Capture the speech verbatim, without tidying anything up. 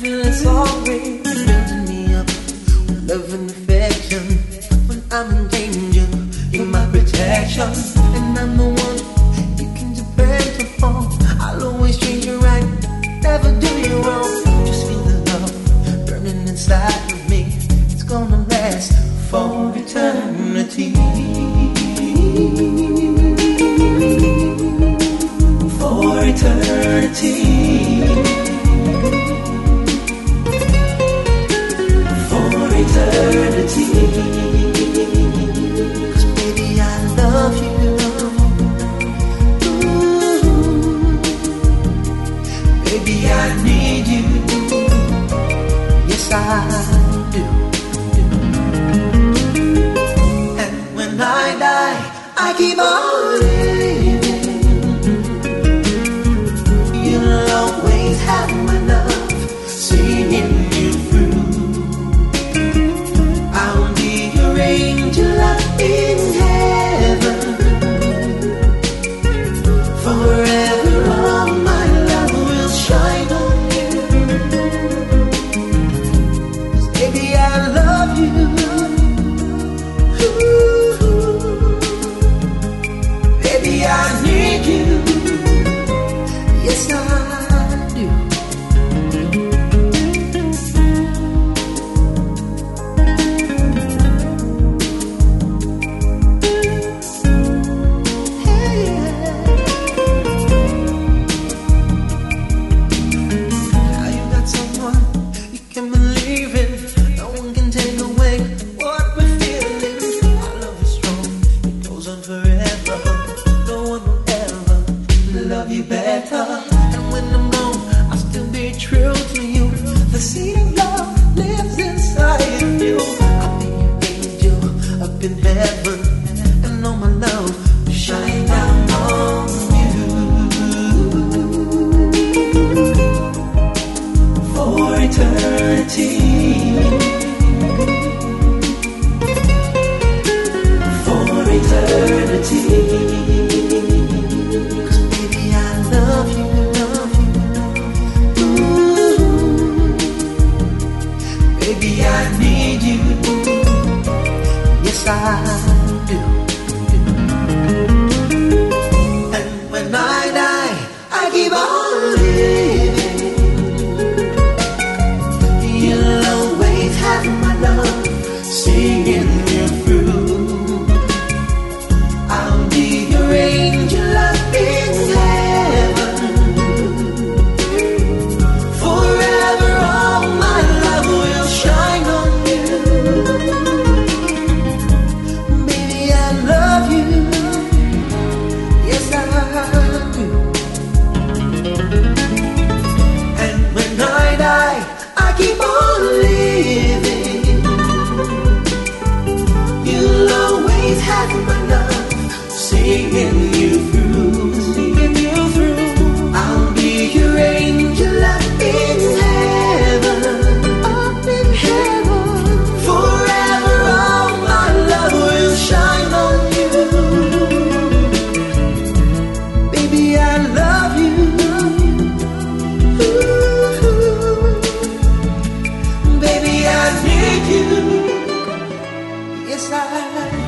feeling sorry, building me up with love and affection. When I'm in danger, you're my protection, and I'm the one you can depend upon. I'll always treat you right, never do you wrong. Just feel the love burning inside of me. It's gonna last for eternity. For eternity. For eternity. 'Cause baby, I love you. Ooh. Baby, I need you. Yes, I do. And when I die, I keep on living. You'll always have my love, seeing you through. I'll be your angel up in heaven. Forever all my love will shine on you. 'Cause baby, I love you. Ooh. Baby, I need you. Yes, I do. Hey, now you got someone you can believe in. No one can take away what we're feeling. Our love is strong, it goes on forever. No one will ever love you better. And when I'm gone, I'll still be true to you. The seed of love lives inside of you. I'll be your angel up in heaven, and all my love will shine down on you. For eternity. For eternity. Baby, I need you. Yes, I do. And when I die, I keep on living. You'll always have my love, seeing you through. I'll be your angel up in heaven. Forever all my love will shine on you. Baby, I love you. Yes, I do. And when I die, I keep on living. You'll always have my love, seeing you through. Seeing you through. I'll be your angel up in heaven. Up in heaven. Forever all my love will shine on you. Baby, I love you. Ooh. Baby, I need you. Yes, I